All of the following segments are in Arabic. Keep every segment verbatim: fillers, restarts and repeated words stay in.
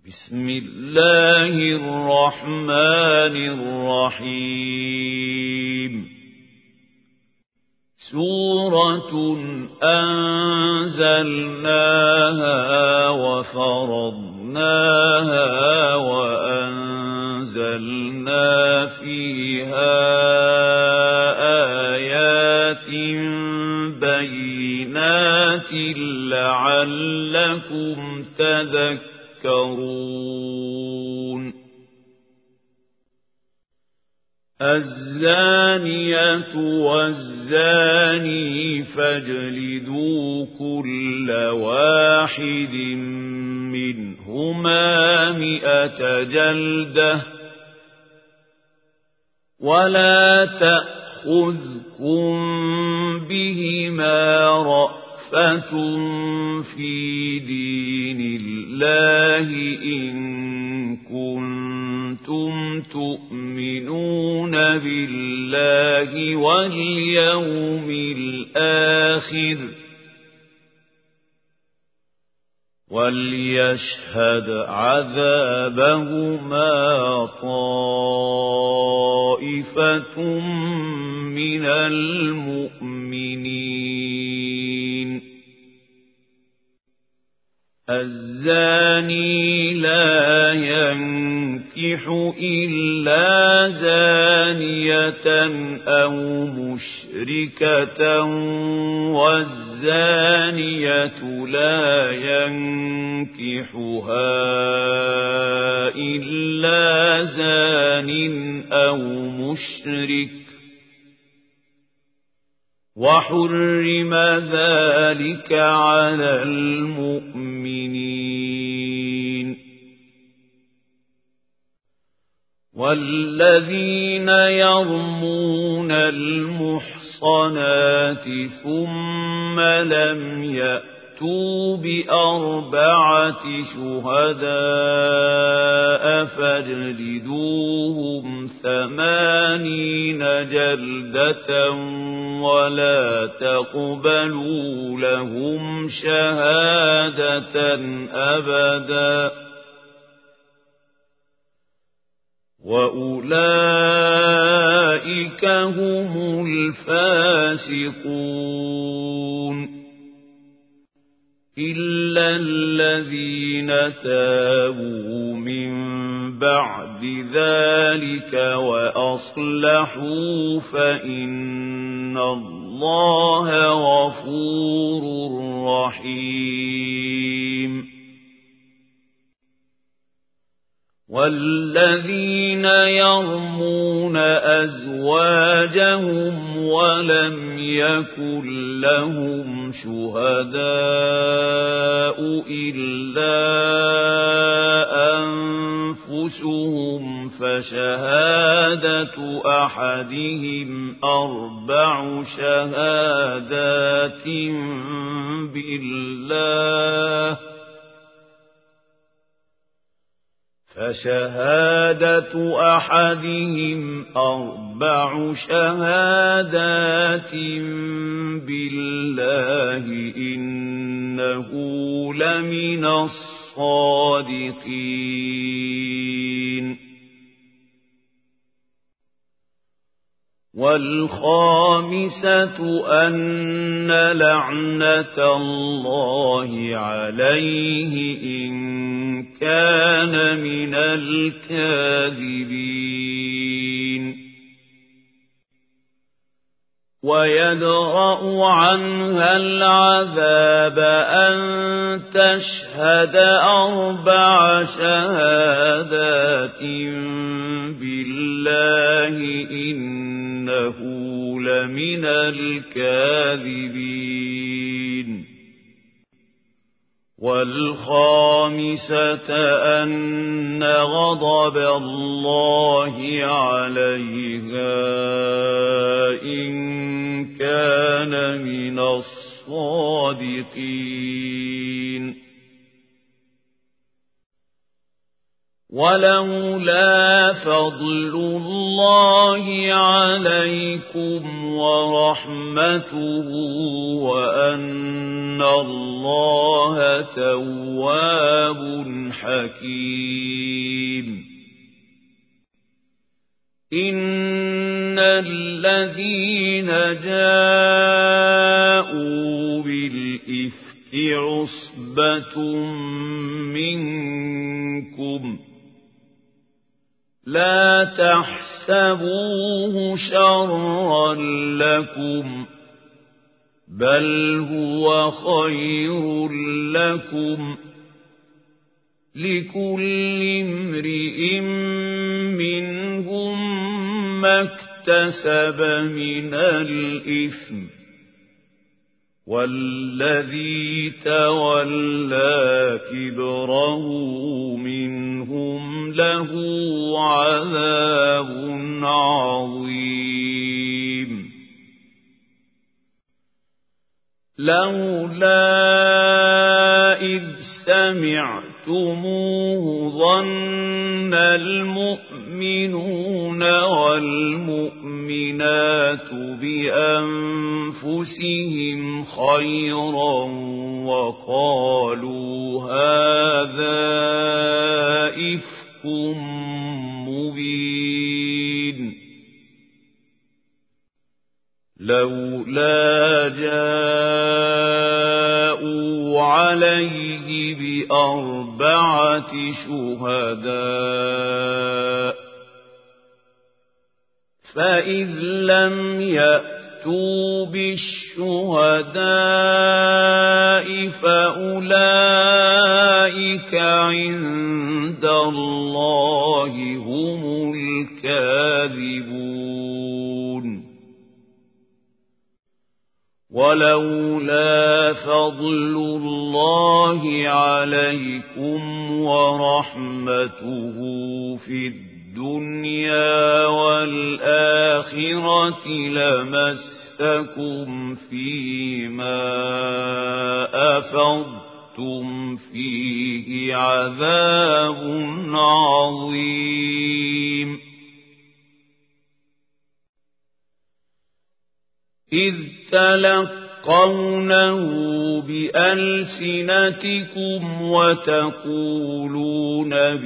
بسم الله الرحمن الرحيم سورة أنزلناها وفرضناها وأنزلنا فيها آيات بينات لعلكم تذكرون الزانية والزاني فاجلدوا كل واحد منهما مئة جلدة ولا تأخذكم بهما رأفة في دين الله إن كنتم تؤمنون بالله واليوم الآخر وليشهد عذابهما طائفة من المؤمنين الزاني لا ينكح إلا زانية أو مشركة والزانية لا ينكحها إلا زان أو مشرك وحرم ذلك على المؤمنين والذين يرمون المحصنات ثم لم يأتوا بأربعة شهداء فاجلدوهم ثمانين جلدة ولا تقبلوا لهم شهادة أبدا وأولئك هم الفاسقون إلا الذين تابوا من بعد ذلك وأصلحوا فإن الله غفور رحيم والذين يرمون أزواجهم ولم يكن لهم شهداء إلا أنفسهم فشهادة أحدهم أربع شهادات بالله فشهادة أحدهم أربع شهادات بالله إنه لمن الصادقين والخامسة أن لعنة الله عليه إن كان من الكاذبين ويدرأ عنها العذاب أن تشهد أربع شهادات بالله إنه لمن الكاذبين والخامسة أن غضب الله عليها إن كان من الصادقين ولولا فضل الله عليكم ورحمته وأن الله تواب حكيم إن الذين جاءوا بالإفك عصبة منكم لا تحسبوه شرا لكم بل هو خير لكم لكل امرئ منهم ما اكتسب من الإثم والذي تولى كبره منهم له عذاب عظيم لولا إذ سمعتموه ظن المؤمنون والمؤمنات بأنفسهم خيرا وقالوا هذا إفك مبين لولا جاءوا عليه بأربعة شهداء فإذ لم يأتوا بالشهداء فأولئك عند الله هم الكاذبون ولولا فضل الله عليكم ورحمته في الدنيا والآخرة لمسكم فيما أفضتم فيه عذاب عظيم إذ تلقونه بألسنتكم وتقولون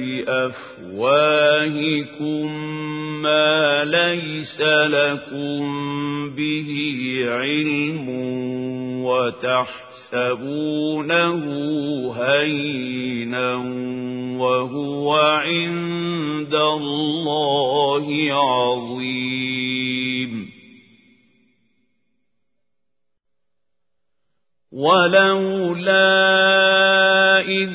بأفواهكم ما ليس لكم به علم وتحسبونه هينا وهو عند الله عظيم ولولا إذ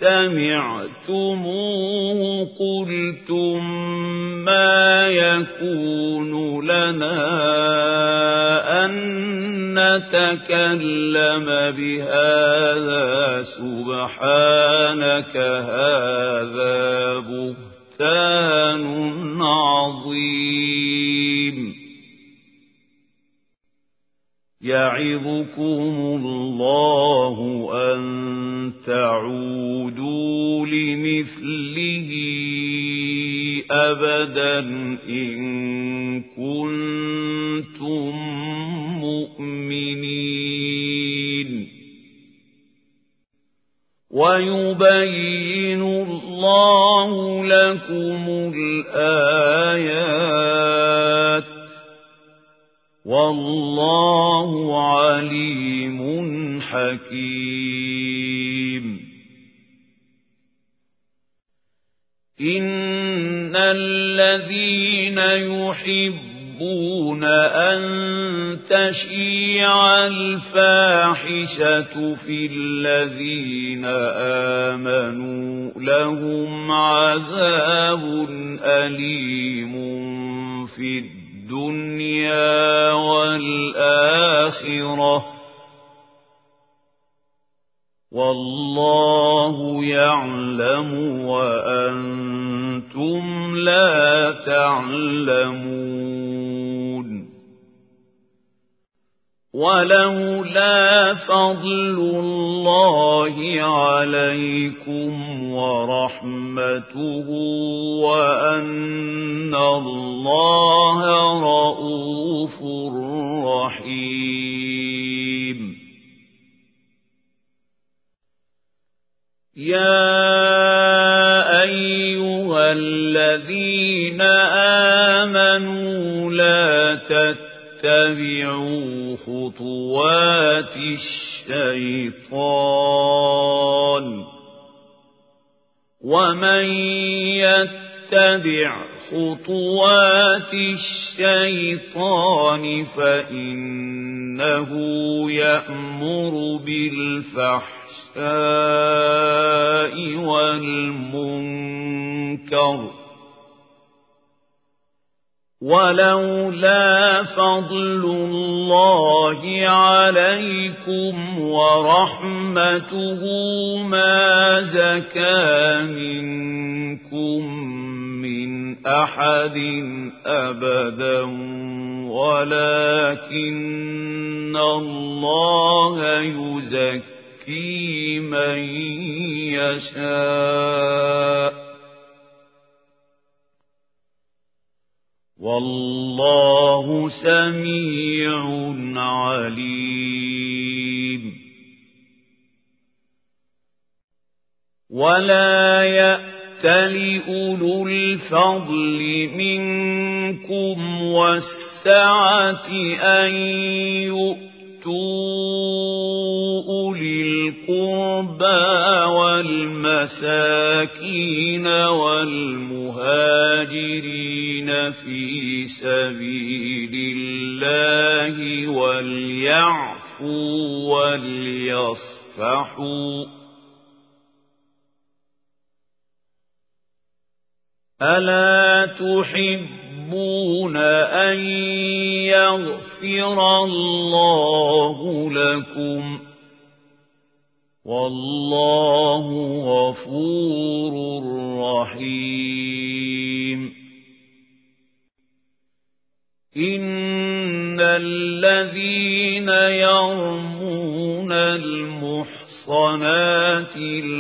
سمعتموه قلتم ما يكون لنا أن نتكلم بهذا سبحانك هذا بهتان عظيم يعظكم الله أن تعودوا لمثله أبدا إن كنتم مؤمنين ويبين الله لكم الآيات والله عليم حكيم إن الذين يحبون أن تشيع الفاحشة في الذين آمنوا لهم عذاب أليم في الدنيا الدنيا والآخرة والله يعلم وأنتم لا تعلمون ولولا فضل الله عليكم ورحمته وأن الله رؤوف رحيم يا الذين آمنوا لا تتبعوا خطوات الشيطان ومن يتبع خطوات الشيطان فإنه يأمر بالفحشاء والمنكر ولولا فضل الله عليكم ورحمته ما زكى منكم من أحد أبدا ولكن الله يزكي من يشاء والله سميع عليم ولا يأتل أولو الفضل منكم والسعة أن يؤتوا أولي القربى والمساكين والمهاجرين في سبيل الله وليعفوا وليصفحوا ألا تحبون أن يغفر الله لكم والله غفور رحيم إن الذين يرمون المحصنات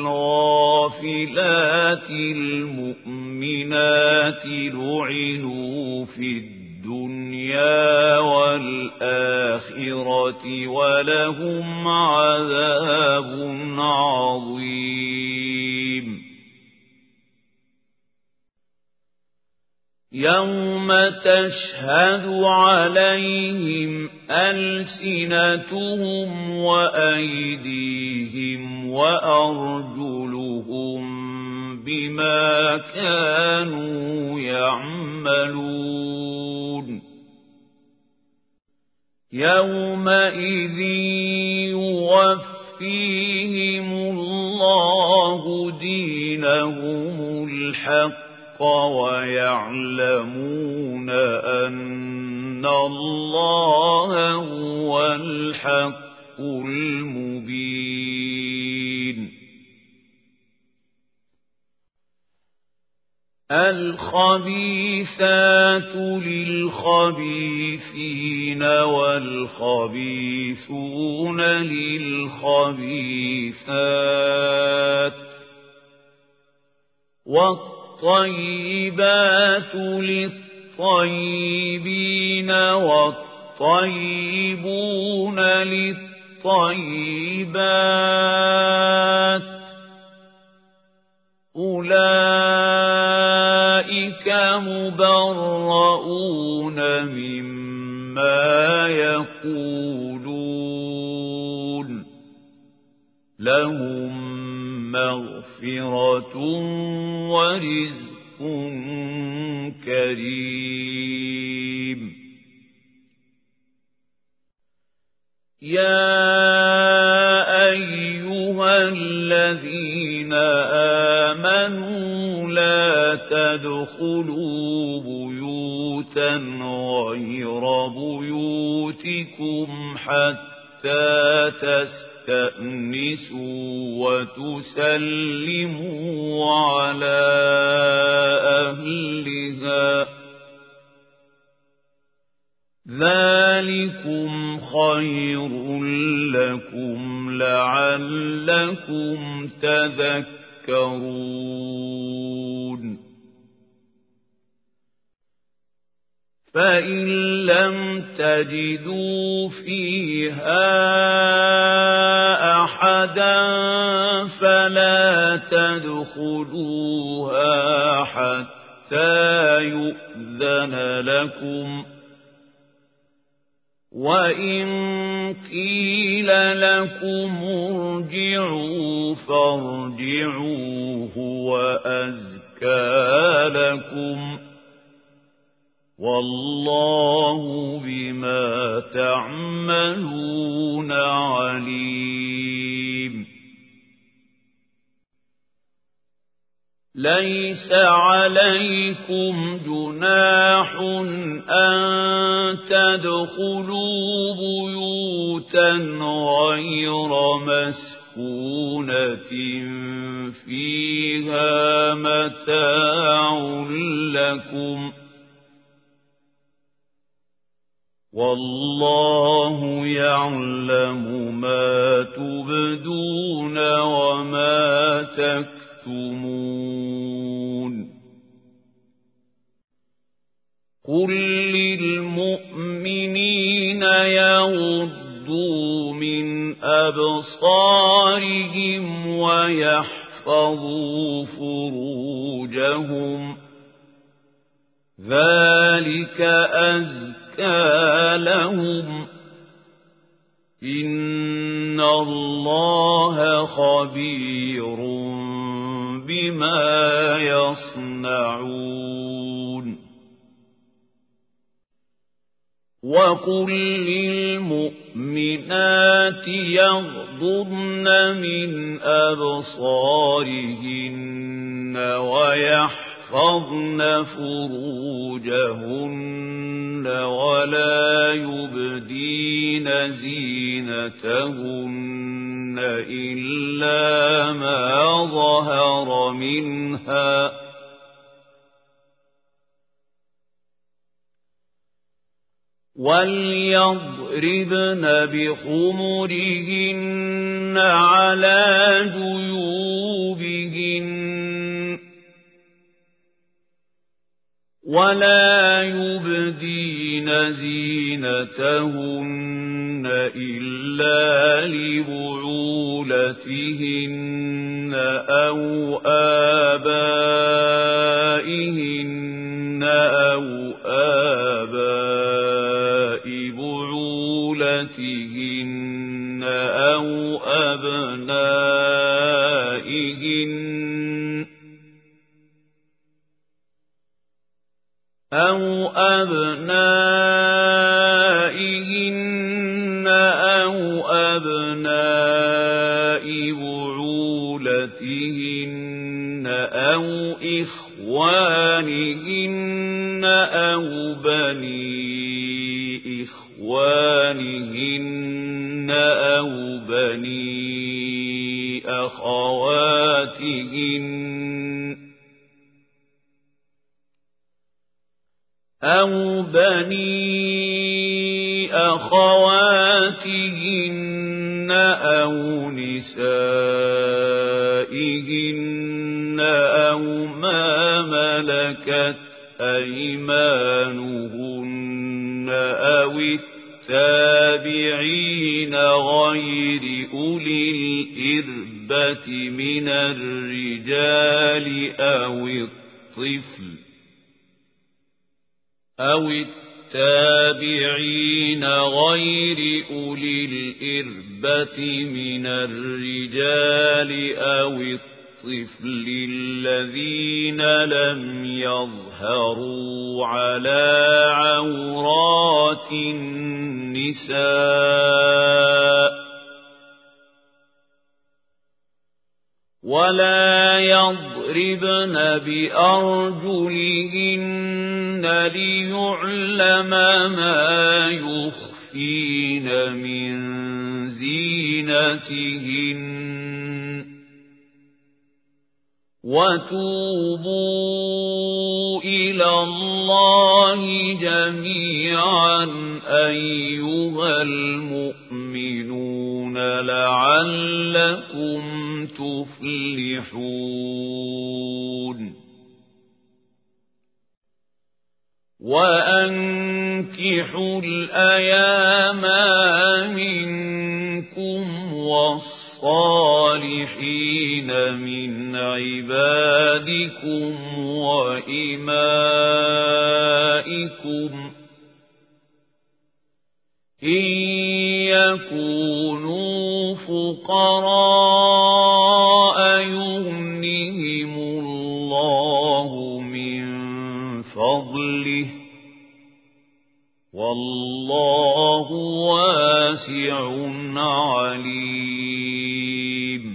الغافلات المؤمنات لعنوا في الدنيا والآخرة ولهم عذاب عظيم يوم تشهد عليهم ألسنتهم وأيديهم وأرجلهم بما كانوا يعملون يومئذ يوفيهم الله دينهم الحق ويعلمون أن الله هو الحق المبين الخبيثات للخبيثين والخبيثون للخبيثات والطيبات للطيبين والطيبون للطيبات أولئك مبرؤون مما يقولون لهم مغفرة ورزق كريم يا أيها الذين آمنوا لا تدخلوا بيوتا غير بيوتكم حتى تستأنسوا وتسلموا على أهلها ذلكم خير لكم لعلكم تذكرون فإن لم تجدوا فيها أحدا فلا تدخلوها حتى حتى يؤذن لكم وإن قيل لكم ارجعوا فارجعوا هو أزكى لكم والله بما تعملون عليم ليس عليكم جناح أن تدخلوا بيوتا غير مسكونة فيها متاع لكم والله يعلم ما تبدون وما تكتمون قل للمؤمنين يغضوا من أبصارهم ويحفظوا فروجهم ذلك أزكى لهم إن الله خبير بما يصنعون وقل للمؤمنات يغضضن من أبصارهن ويحفظن فروجهن ولا يبدين زينتهن إلا ما ظهر منها وليضربن بخمرهن على جيوبهن ولا يبدين زينتهن إلا لبعولتهن أو آبائهن أو آباء بعولتهن أو أبنائهن أو أبنائهن أو أبناء بعولتهن أو إخوانهن أو بني إخوانهن أو بني أخواتهن أو بني أخواتهن أو نسائهن أو ما ملكت أيمانهن أو التابعين غير أولي الإربة من الرجال أو الطفل أو التابعين غير أولي الإربة من الرجال أو الطفل الذين لم يظهروا على عورات النساء ولا يضربن بأرجلهن ليعلم ما يخفين من زينتهن وتوبوا إلى الله جميعا أيها المؤمنون لعلكم تفلحون وأنكحوا الأيام منكم والصالحين من عبادكم وإمائكم إن يكونوا فقراء يغنهم الله من فضله والله واسع عليم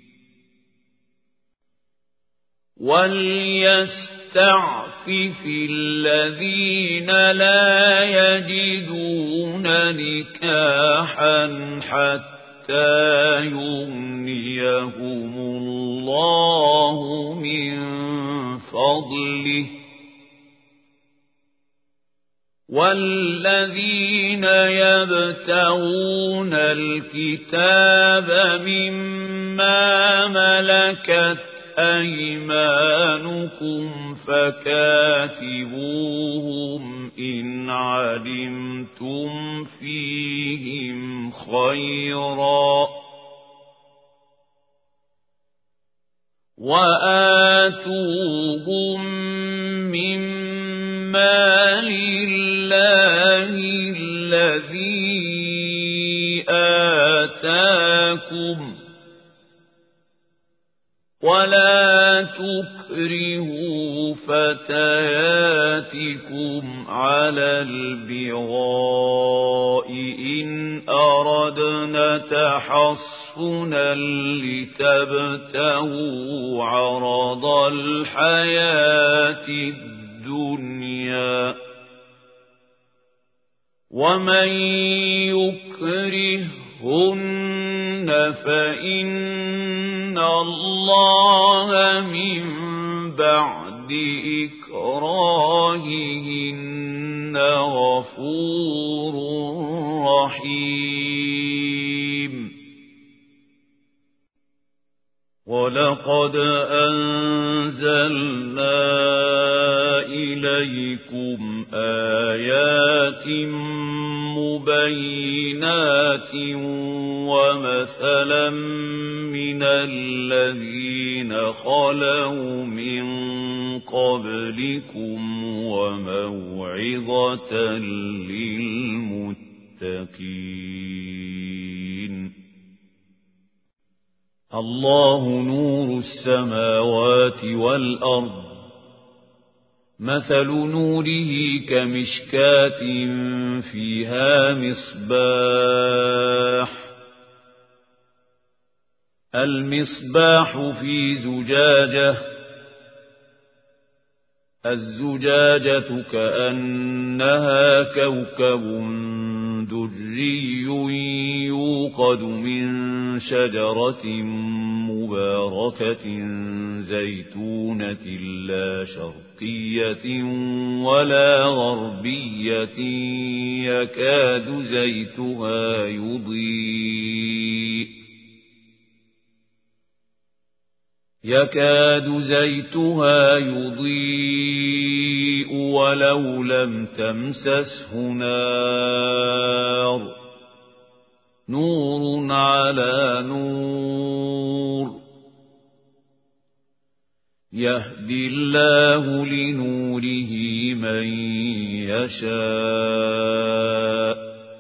وليستعفف الذين لا يجدون نكاحا حتى يغنيهم الله من فضله والذين يبتغون الكتاب مما ملكت أيمانكم فكاتبوهم إن علمتم فيهم خيرا وآتوهم مما لله الذي آتاكم ولا تكرهوا فتياتكم على البغاء إن أردنا تحصنا لتبتغوا عرض الحياة الدنيا ومن يكرهن فإن الله من بعد إكراههن غفور رحيم ولقد أنزلنا إليكم آيات مبينات ومثلا من الذين خلوا من قبلكم وموعظة للمتقين الله نور السماوات والأرض مثل نوره كمشكاة فيها مصباح المصباح في زجاجة الزجاجة كأنها كوكب دري يوقد من شجرة مباركة زيتونة لا شرقية ولا غربية يكاد زيتها يضيء يكاد زيتها يضيء ولو لم تمسسه نار نور على نور يهدي الله لنوره من يشاء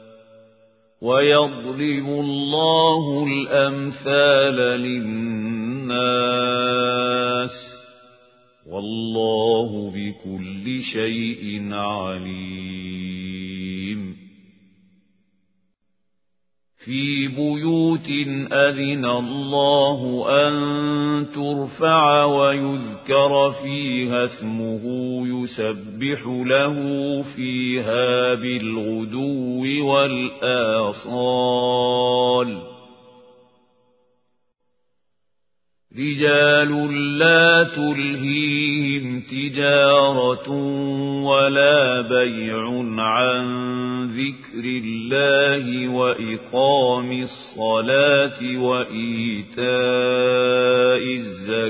ويضرب الله الأمثال للناس والله بكل شيء عليم في بيوت أذن الله أن ترفع ويذكر فيها اسمه يسبح له فيها بالغدو والآصال رجال لا تلهيهم تجارة ولا بيع عن ذكر الله وإقام الصلاة وإيتاء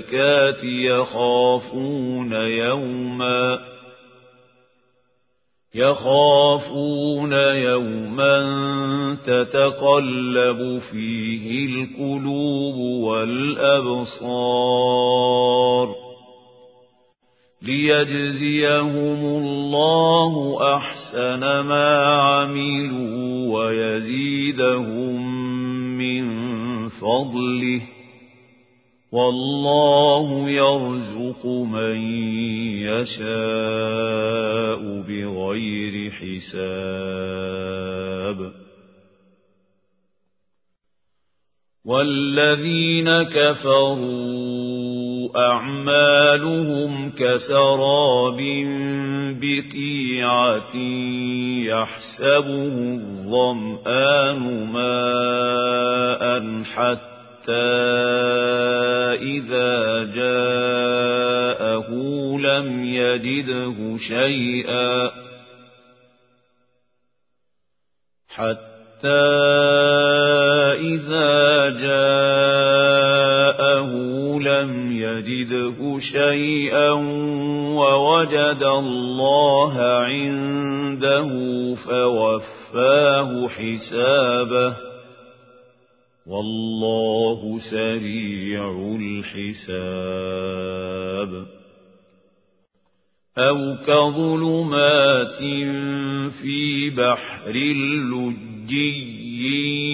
الزكاة يخافون يوما يخافون يوما تتقلب فيه القلوب والأبصار ليجزيهم الله أحسن ما عملوا ويزيدهم من فضله والله يرزق من يشاء بغير حساب والذين كفروا أعمالهم كسراب بقيعة يحسبه الظمآن ماء حتى حتى إذا جاءه لم يجده شيئا حتى إذا جاءه لم يجده شيئا ووجد الله عنده فوفاه حسابه والله سريع الحساب أو كظلمات في بحر لجي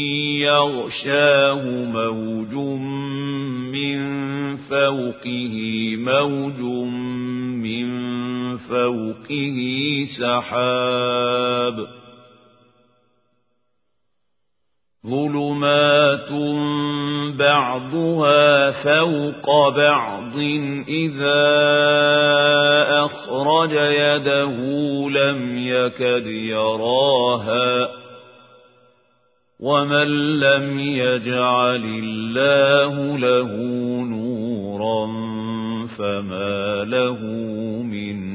يغشاه موج من فوقه موج من فوقه سحاب ظلمات بعضها فوق بعض إذا أخرج يده لم يكد يراها ومن لم يجعل الله له نورا فما له من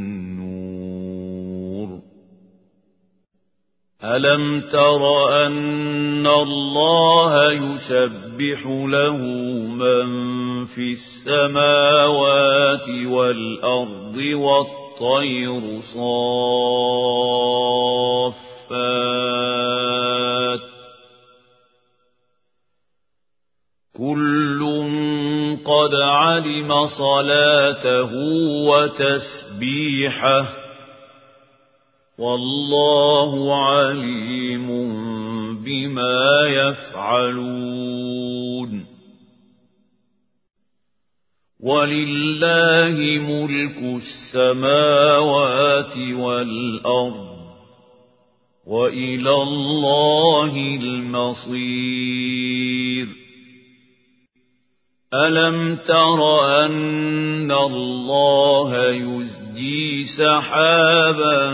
ألم تر أن الله يسبح له من في السماوات والأرض والطير صافات كل قد علم صلاته وتسبيحه والله عليم بما يفعلون ولله ملك السماوات والأرض وإلى الله المصير ألم تر أن الله يزجي سحابا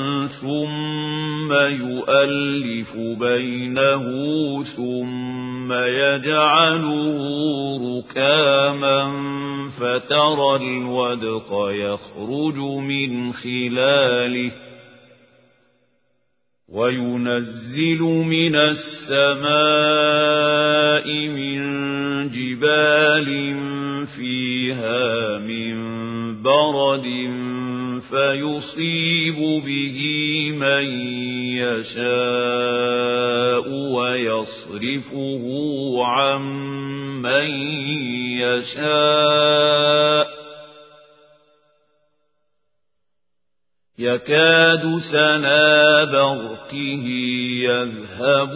ثم يؤلف بينه ثم يجعله ركاما فترى الودق يخرج من خلاله وينزل من السماء من جبال فيها من برد فيصيب به من يشاء ويصرفه عن من يشاء يكاد سنا برقه يذهب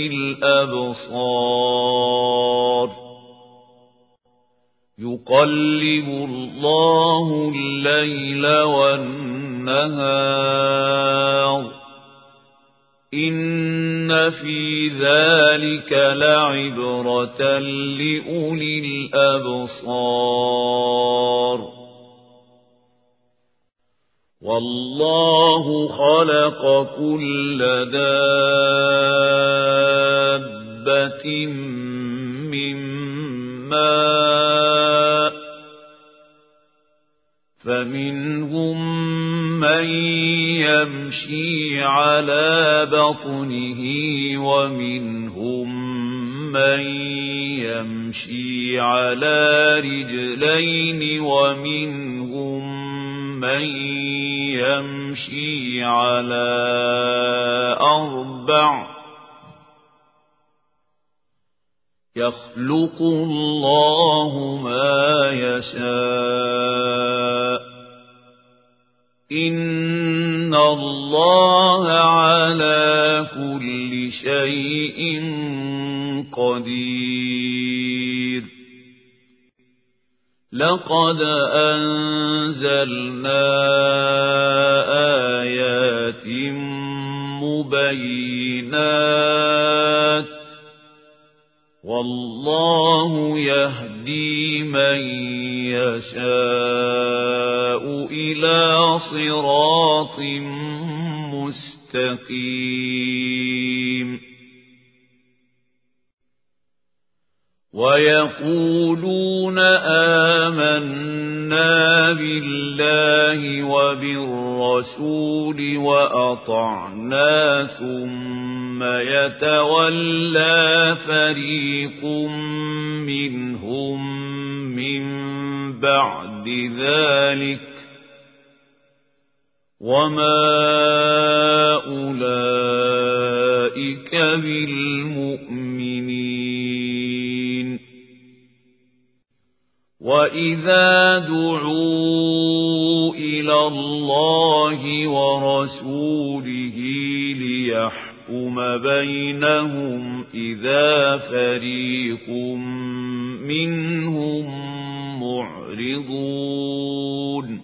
بالأبصار يقلب الله الليل والنهار إن في ذلك لعبرة لأولي الأبصار والله خلق كل دابة من ماء فمنهم من يمشي على بطنه ومنهم من يمشي على رجلين ومنهم من يمشي على أربع يخلق الله ما يشاء إن الله على كل شيء قدير لقد أنزلنا آيات مبينات والله يهدي من يشاء إلى صراط مستقيم ويقولون آمنا بالله وبالرسول وأطعنا ثم يتولى فريق منهم من بعد ذلك وما أولئك بالمؤمنين وإذا دعوا إلى الله ورسوله ليحكم بينهم إذا فريق منهم معرضون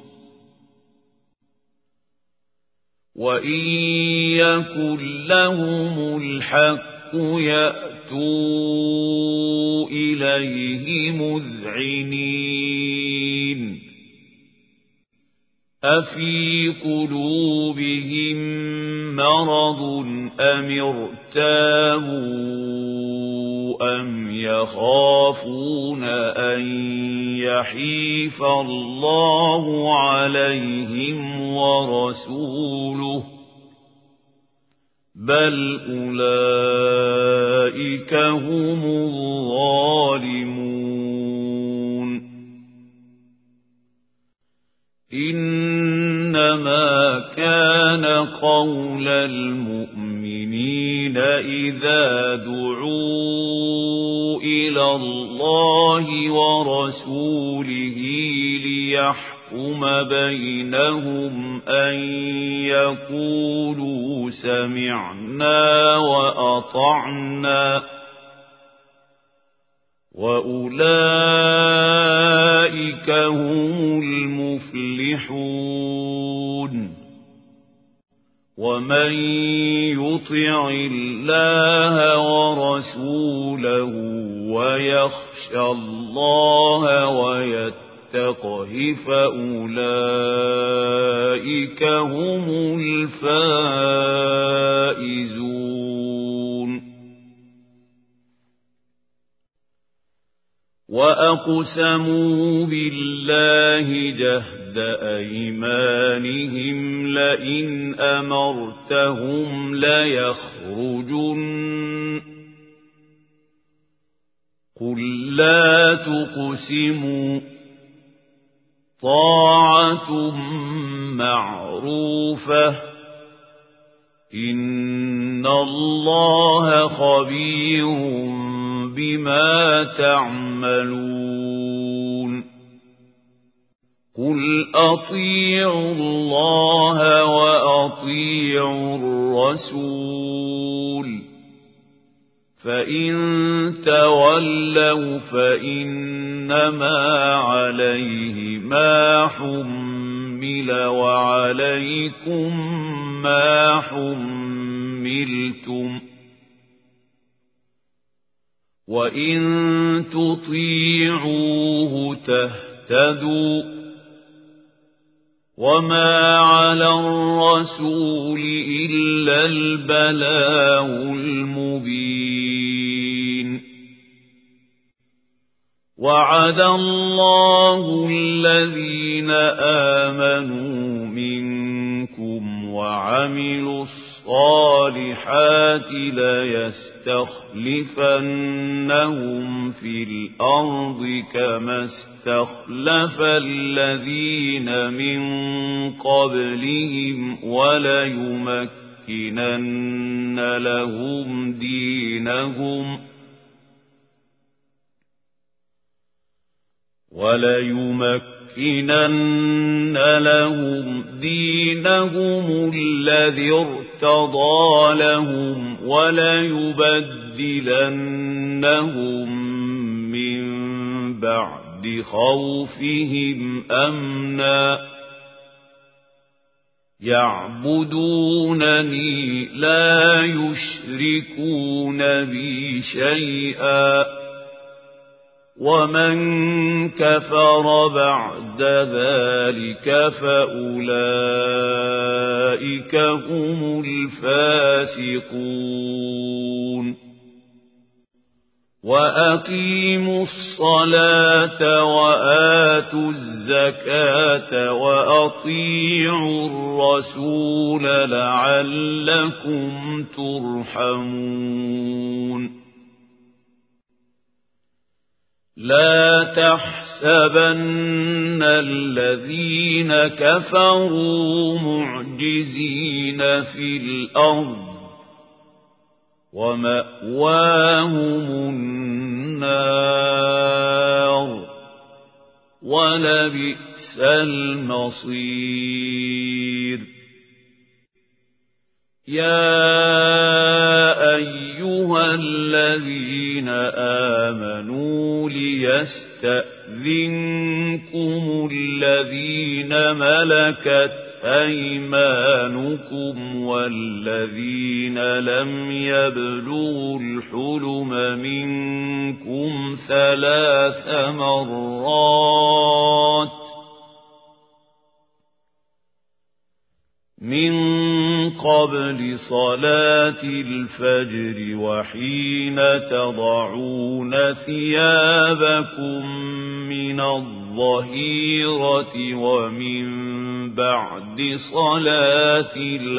وإن يكن لهم الحق يأتوا إليه مذعنين أفي قلوبهم مرض أم ارتابوا أم يخافون أن يحيف الله عليهم ورسوله بل أولئك هم الظالمون إنما كان قول المؤمنين إذا دعوا إلى الله ورسوله ليحكم بينهم أن يقولوا سمعنا وأطعنا وأولئك هم المفلحون ومن يطع الله ورسوله ويخشى الله ويتقه فأولئك هم الفائزون وأقسموا بالله جهد أيمانهم لئن أمرتهم ليخرجن قل لا تقسموا طاعة معروفة إن الله خبير بما تعملون قل أطيعوا الله وأطيعوا الرسول فإن تولوا فإنما عليه ما حمل وعليكم ما حملتم وإن تطيعوه تهتدوا وما على الرسول إلا البلاغ المبين وعد الله الذين آمنوا منكم وعملوا الصالحات الصالحات ليستخلفنهم في الأرض كما استخلف الذين من قبلهم وليمكنن لهم دينهم وليمكنن لهم دينهم الذي ارتضى لهم وليبدلنهم من بعد خوفهم أمنا يعبدونني لا يشركون بي شيئا ومن كفر بعد ذلك فأولئك هم الفاسقون وأقيموا الصلاة وآتوا الزكاة وأطيعوا الرسول لعلكم ترحمون لا تحسبن الذين كفروا معجزين في الأرض ومأواهم النار ولبئس المصير يا أيها الذين آمنوا ليستأذنكم الذين ملكت أيمانكم والذين لم يبلغوا الحلم منكم ثلاث مرات من قبل صلاة الفجر وحين تضعون ثيابكم من الظهيرة ومن بعد صلاة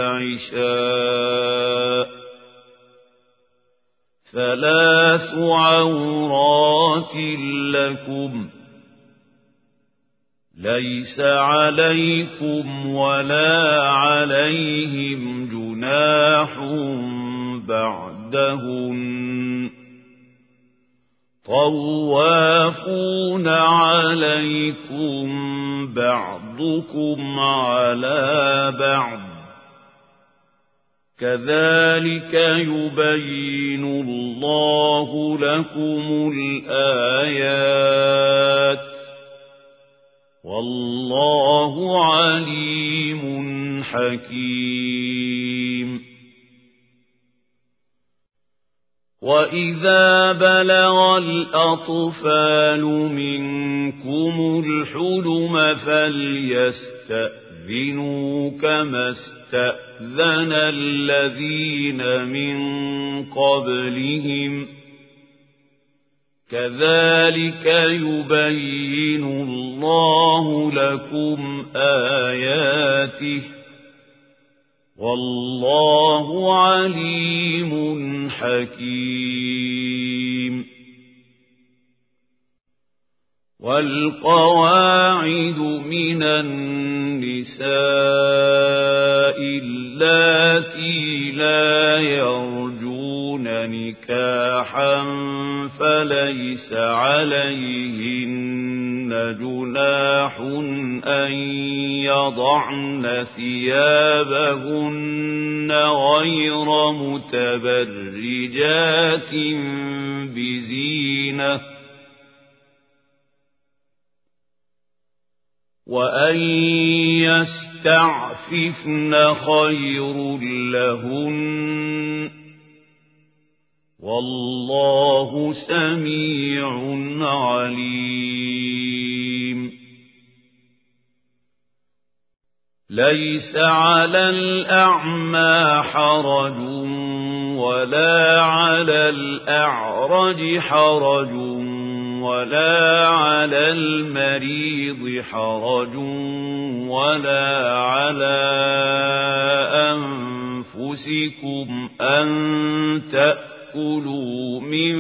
العشاء ثلاث عورات لكم ليس عليكم ولا عليهم جناح بعدهن طوافون عليكم بعضكم على بعض كذلك يبين الله لكم الآيات والله عليم حكيم وإذا بلغ الأطفال منكم الحلم فليستأذنوا كما استأذن الذين من قبلهم كذلك يبين الله لكم آياته والله عليم حكيم والقواعد من النساء اللاتي لا يرجون نكاحا فليس عليهن جناح أن يضعن ثيابهن غير متبرجات بزينة وأن يستعففن خير لهن والله سميع عليم ليس على الأعمى حرج ولا على الأعرج حرج ولا على المريض حرج ولا على أنفسكم أنفسكم أن تأكلوا من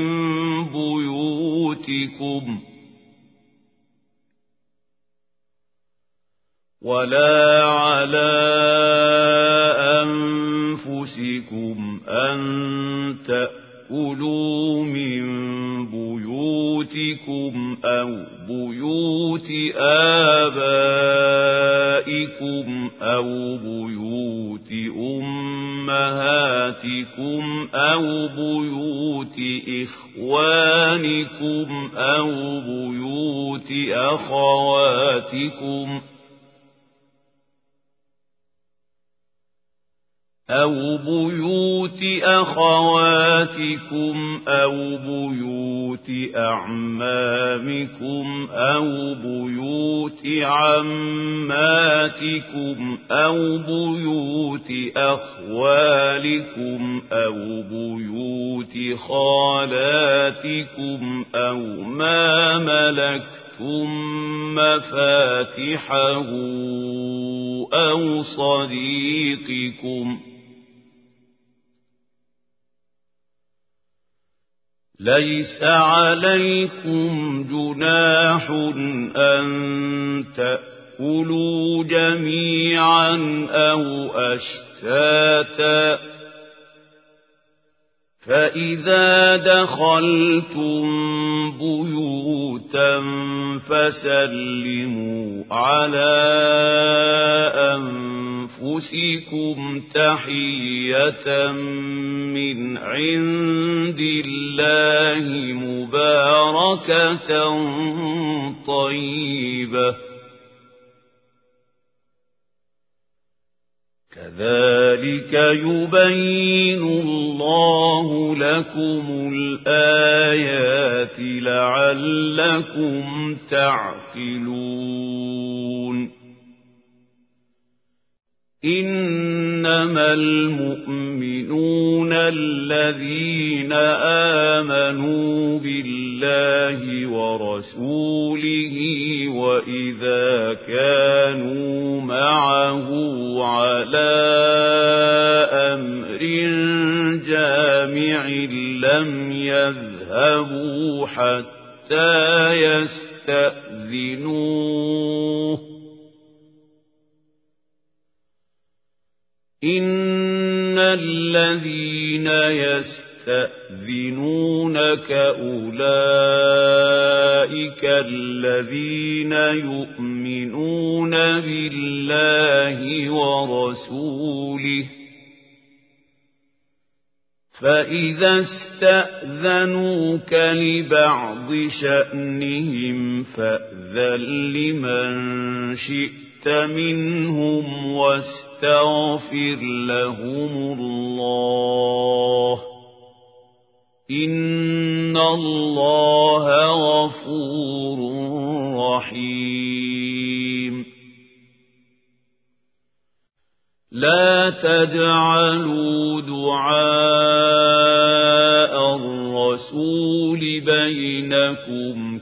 بيوتكم ولا على أنفسكم أن تأكلوا من بيوتكم أو بيوت آبائكم أو بيوت أمهاتكم أو بيوت إخوانكم أو بيوت أخواتكم أو بيوت أخواتكم أو بيوت أعمامكم أو بيوت عماتكم أو بيوت أخوالكم أو بيوت خالاتكم أو ما ملكتم مفاتحه أو صديقكم ليس عليكم جناح أن تأكلوا جميعا أو أشتاتا فإذا دخلتم بيوتا فسلموا على أنفسكم تحية من عند الله مباركة طيبة كذلك يبين الله لكم الآيات لعلكم تعقلون إنما المؤمنون الذين آمنوا بالله ورسوله وإذا كانوا معه على أمر جامع لم يذهبوا حتى يستأذنوه إن الذين يستأذنونك أولئك الذين يؤمنون بالله ورسوله فإذا استأذنوك لبعض شأنهم فأذن لمن شئت منهم واستغفر لهم الله إن الله غفور رحيم لا تجعلوا دعاء الرسول بينكم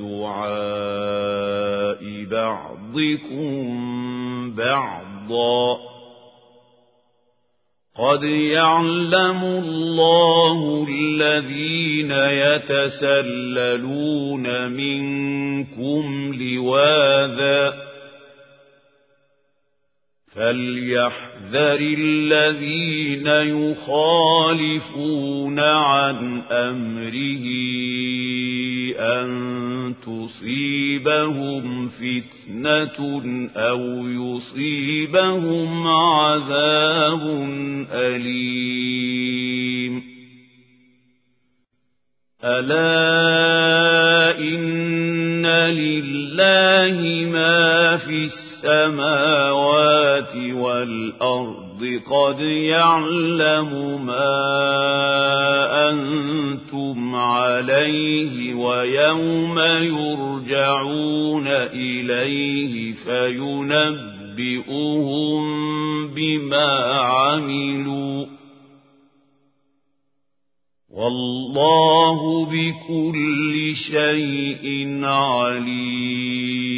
كدعاء بعضكم بعضا قد يعلم الله الذين يتسللون منكم لواذا فليحذر الذين يخالفون عن أمره أن تصيبهم فتنة أو يصيبهم عذاب أليم ألا إن لله ما في السماوات والأرض قد يعلم ما أنتم عليه ويوم يرجعون إليه فينبئهم بما عملوا والله بكل شيء عليم